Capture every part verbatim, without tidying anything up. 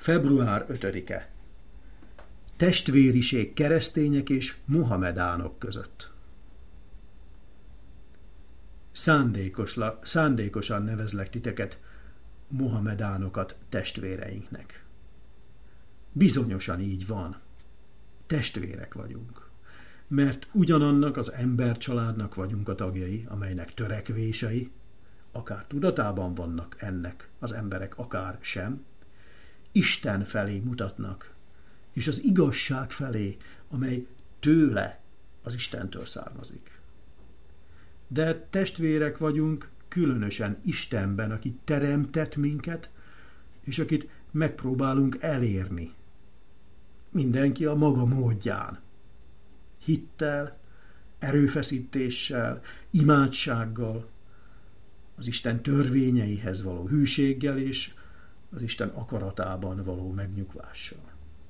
február ötödike. Testvériség keresztények és mohamedánok között. Szándékosla, szándékosan nevezlek titeket, mohamedánokat testvéreinknek. Bizonyosan így van. Testvérek vagyunk. Mert ugyanannak az embercsaládnak vagyunk a tagjai, amelynek törekvései, akár tudatában vannak ennek az emberek, akár sem, Isten felé mutatnak, és az igazság felé, amely tőle, az Istentől származik. De testvérek vagyunk különösen Istenben, aki teremtett minket, és akit megpróbálunk elérni. Mindenki a maga módján. Hittel, erőfeszítéssel, imádsággal, az Isten törvényeihez való hűséggel és az Isten akaratában való megnyugvással.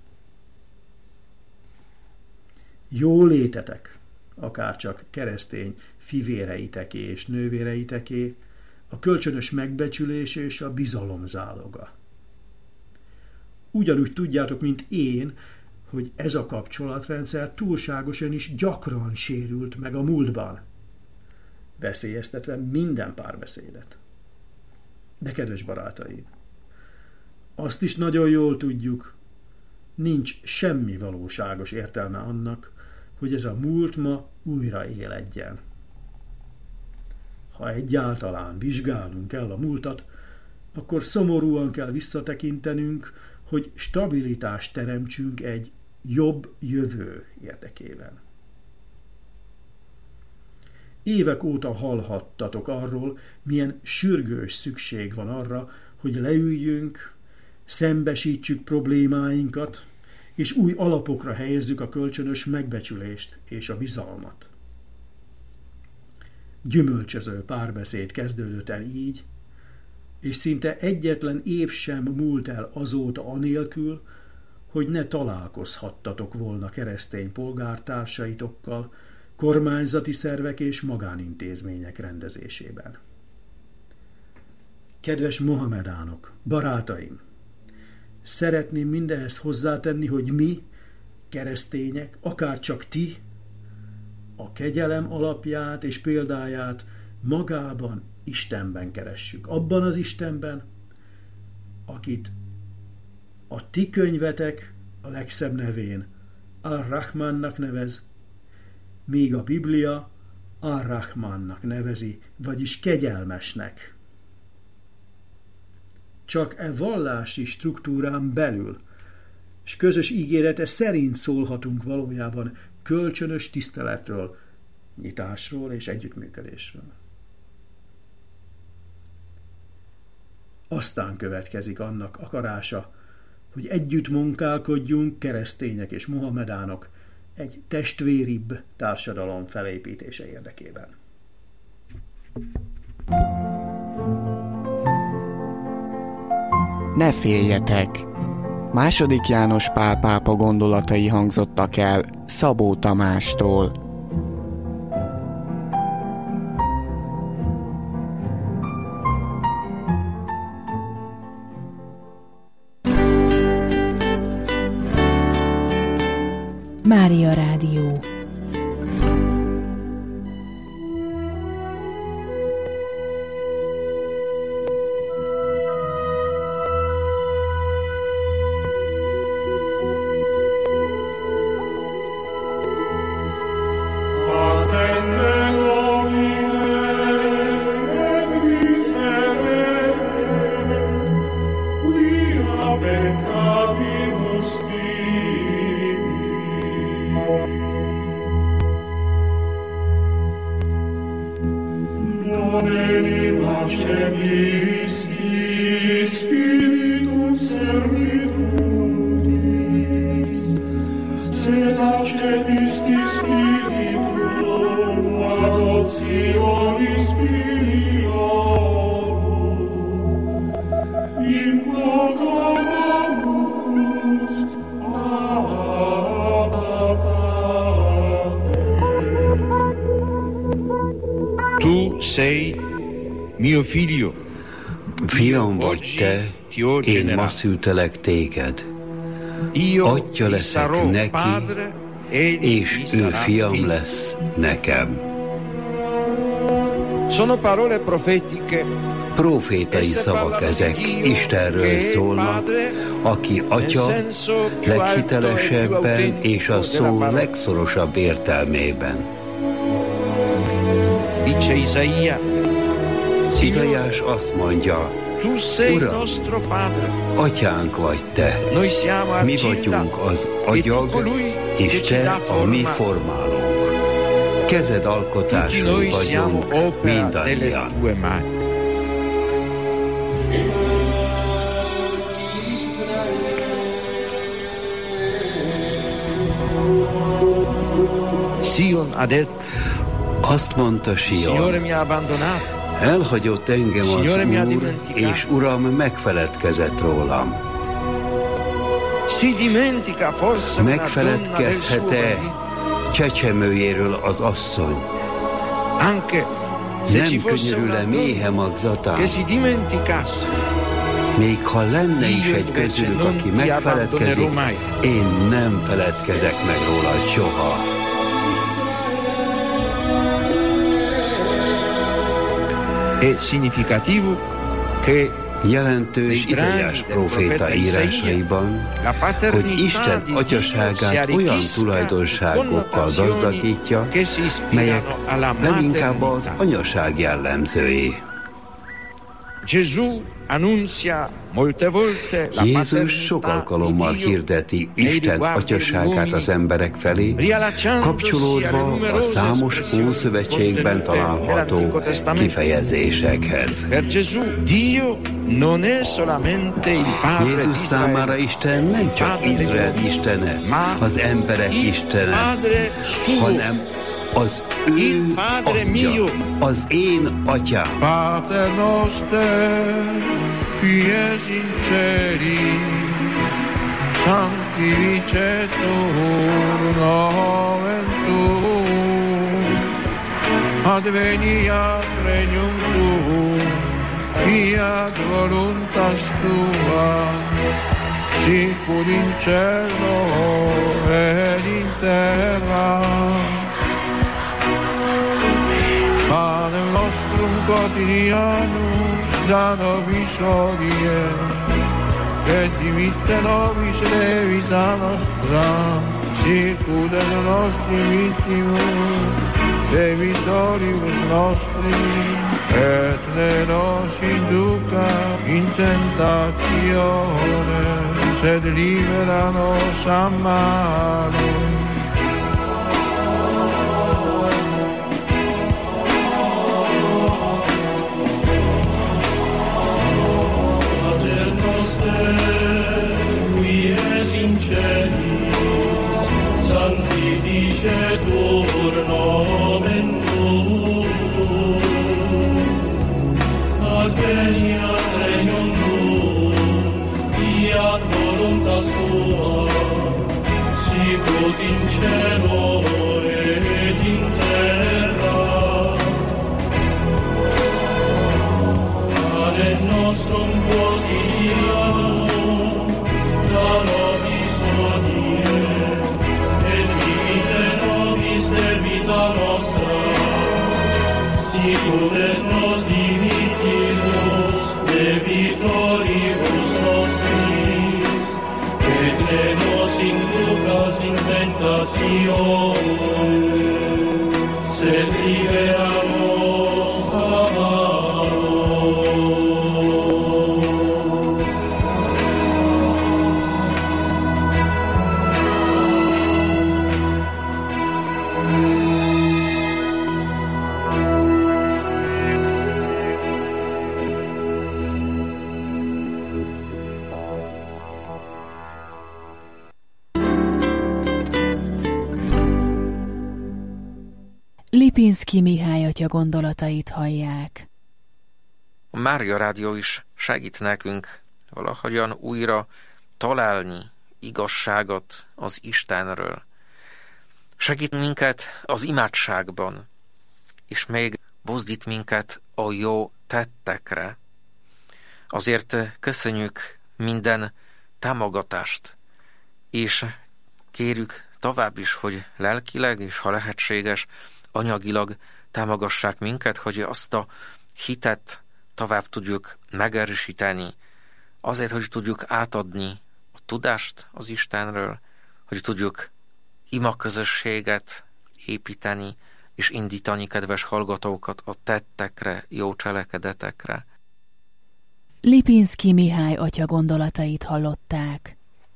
Jó létetek, akárcsak keresztény fivéreiteké és nővéreiteké, a kölcsönös megbecsülés és a bizalom záloga. Ugyanúgy tudjátok, mint én, hogy ez a kapcsolatrendszer túlságosan is gyakran sérült meg a múltban, veszélyeztetve minden párbeszédet. De kedves barátaim, azt is nagyon jól tudjuk, nincs semmi valóságos értelme annak, hogy ez a múlt ma újra éledjen. Ha egyáltalán vizsgálnunk kell a múltat, akkor szomorúan kell visszatekintenünk, hogy stabilitást teremtsünk egy jobb jövő érdekében. Évek óta hallhattatok arról, milyen sürgős szükség van arra, hogy leüljünk, szembesítsük problémáinkat, és új alapokra helyezzük a kölcsönös megbecsülést és a bizalmat. Gyümölcsöző párbeszéd kezdődött el így, és szinte egyetlen év sem múlt el azóta anélkül, hogy ne találkozhattatok volna keresztény polgártársaitokkal, kormányzati szervek és magánintézmények rendezésében. Kedves mohamedánok, barátaim! Szeretném mindehez hozzátenni, hogy mi, keresztények, akár csak ti, a kegyelem alapját és példáját magában, Istenben keressük. Abban az Istenben, akit a ti könyvetek a legszebb nevén Ar-Rahmannak nevez, míg a Biblia Ar-Rahmannak nevezi, vagyis kegyelmesnek. Csak e vallási struktúrán belül, és közös ígérete szerint szólhatunk valójában kölcsönös tiszteletről, nyitásról és együttműködésről. Aztán következik annak akarása, hogy együtt munkálkodjunk, keresztények és mohamedánok, egy testvéribb társadalom felépítése érdekében. Ne féljetek! Második János Pál pápa gondolatai hangzottak el Szabó Tamástól. Mária Rádió. Tu sei mio figlio. Fiam vagy te, én ma szültelek téged. Atya leszek neki, és ő fiam lesz nekem. Profétai szavak ezek, Istenről szólnak, aki Atya leghitelesebben és a szó legszorosabb értelmében. Izaiás azt mondja, Uram, Atyánk vagy te, mi vagyunk az agyag, és te a mi formálónk. Kezed alkotásai vagyunk mindannyian. Azt mondta Sion, elhagyott engem az Úr, és Uram megfeledkezett rólam. Megfeledkezhet-e csecsemőjéről az asszony? Nem könyörül-e méhe magzatán? Még ha lenne is egy közülük, aki megfeledkezik, én nem feledkezek meg róla soha. Jelentős Izaiás próféta írásaiban, hogy Isten atyaságát olyan tulajdonságokkal gazdagítja, melyek leginkább az anyaság jellemzői. Jézus sok alkalommal hirdeti Isten atyaságát az emberek felé, kapcsolódva a számos Ószövetségben található kifejezésekhez. Jézus számára Isten nem csak Izrael istene, az emberek istene, hanem az ő atya, az én atyám. Pater noster, qui es in celi, sanctificetur nomen tuum, adveniat regnum tuum, fiat voluntas tua, sicur in cielo et in terra. Panem nostrum quotidianum da nobis hodie, et dimitte nobis levita nostra, sicut et nostri vittimus, debitoribus nostri, et ne nos induca in tentatione, sed libera nos a malo. Sanctificetur nomen tuum, adveniat regnum tuum, fiat voluntas tua, sicut in cielo et in terra. Panem nostrum quotidianum da nobis hodie, debita nostra, sicut et nos dimittimus debitoribus nostris, et ne nos inducas in tentatione, sed libera nos a malo. Lipinszky Mihály atya gondolatait hallják. A Mária Rádió is segít nekünk valahogyan újra találni igazságot az Istenről. Segít minket az imádságban, és még buzdít minket a jó tettekre. Azért köszönjük minden támogatást, és kérjük tovább is, hogy lelkileg és ha lehetséges, anyagilag támogassák minket, hogy azt a hitet tovább tudjuk megerősíteni, azért, hogy tudjuk átadni a tudást az Istenről, hogy tudjuk imaközösséget építeni, és indítani kedves hallgatókat a tettekre, jó cselekedetekre. Lipinszky Mihály atya gondolatait hallották.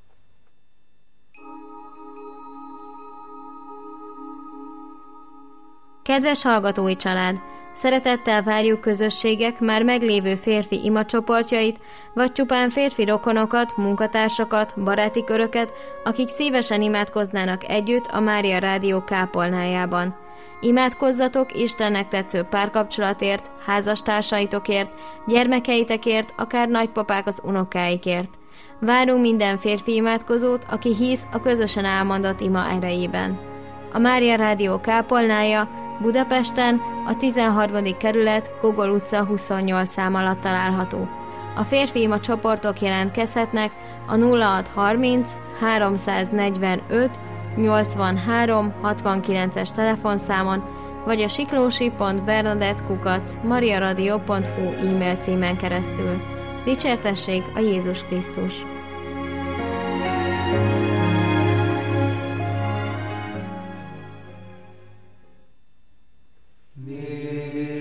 Kedves hallgatói család! Szeretettel várjuk közösségek már meglévő férfi imacsoportjait, vagy csupán férfi rokonokat, munkatársakat, baráti köröket, akik szívesen imádkoznának együtt a Mária Rádió kápolnájában. Imádkozzatok Istennek tetsző párkapcsolatért, házastársaitokért, gyermekeitekért, akár nagypapák az unokáikért. Várunk minden férfi imádkozót, aki hisz a közösen elmondott ima erejében. A Mária Rádió kápolnája Budapesten a tizenharmadik kerület Gogol utca huszonnyolc szám alatt található. A férfi ima csoportok jelentkezhetnek a nulla hat harminc háromszáznegyvenöt nyolcvanhárom hatvankilences telefonszámon, vagy a siklósi pont bernadett kukac mariaradio pont hu e-mail címen keresztül. Dicsértessék a Jézus Krisztus!